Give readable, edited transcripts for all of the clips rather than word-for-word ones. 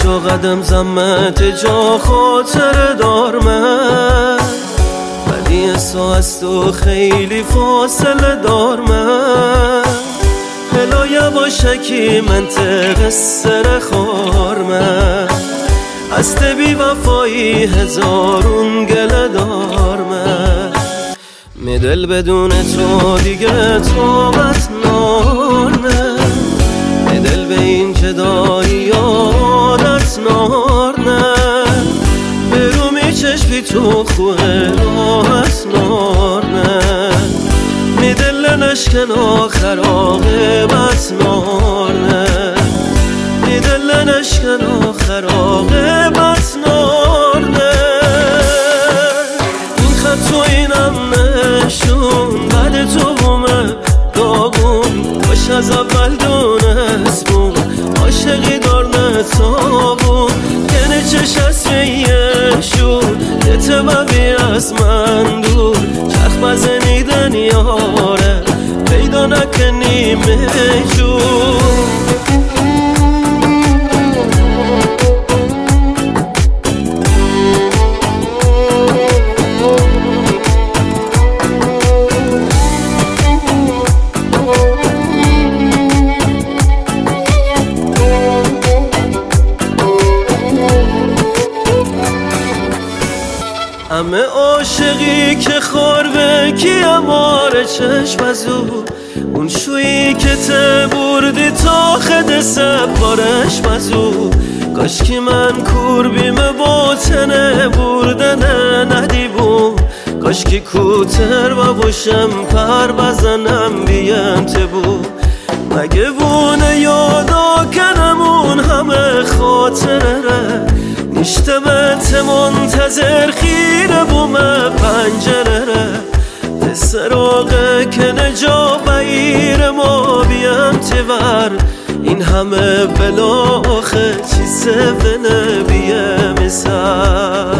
تو قدم زمت جا خاطر دار من، ولی احسا از تو خیلی فاصله دار من. هلا یواشکی منطقه سر خار من، از بی وفایی هزارون گله دار من. می دل بدون تو دیگه طاقت نارنه، می دل به این جدایی عادت نارنه. برو می چشپی تو خوه راحت نارنه، می دل نشکن آخر آقابت نارنه، می دل نشکن آخر آقابت نارنه. این خط و اینم نشون بعد تو بومه داغون، باش از اول دونست بود عاشقی دار نتابون. کنه چش از فیشون یه تبقی از من دور، چرخ بزنیدن یاره پیدا نکنیم جون. همه عاشقی که خور به کی اماره چشم از اون شویی که ته بردی تا خد سپارش مزو. کاش که من کوربیم باطنه بردنه ندی بود، کاش که کوتر و باشم پر بزنم بیانت بود. مگه بونه یادا کنمون همه خاطره ره، نشتمت منتظر خیره بومه پنجره ره. سراغه که نجا بیر ما بیام تیور، این همه بلا آخه چیزه بنه بیام سر.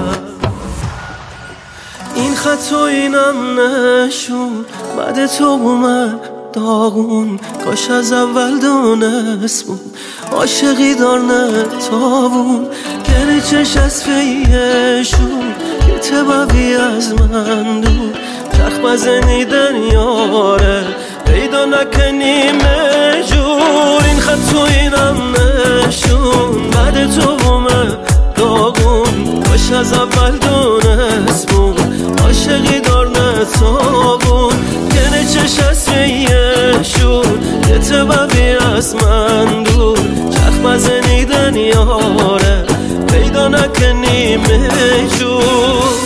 این خط و اینم نشون بعد تو بومه داغون، کاش از اول دونست بود عاشقی دار نتابون. گره چش از فیشون یه تبقی از من دور، چرخ بزنیدن یاره پیدا نکنیم جور. این خط و اینم نشون بعد تو بومه داغون، کاش از اول دونست بود عاشقی دار نتابون. گره چش از فیشون یه تبقی از من دور، چرخ بزنیدن یاره پیدا نکنیم جور.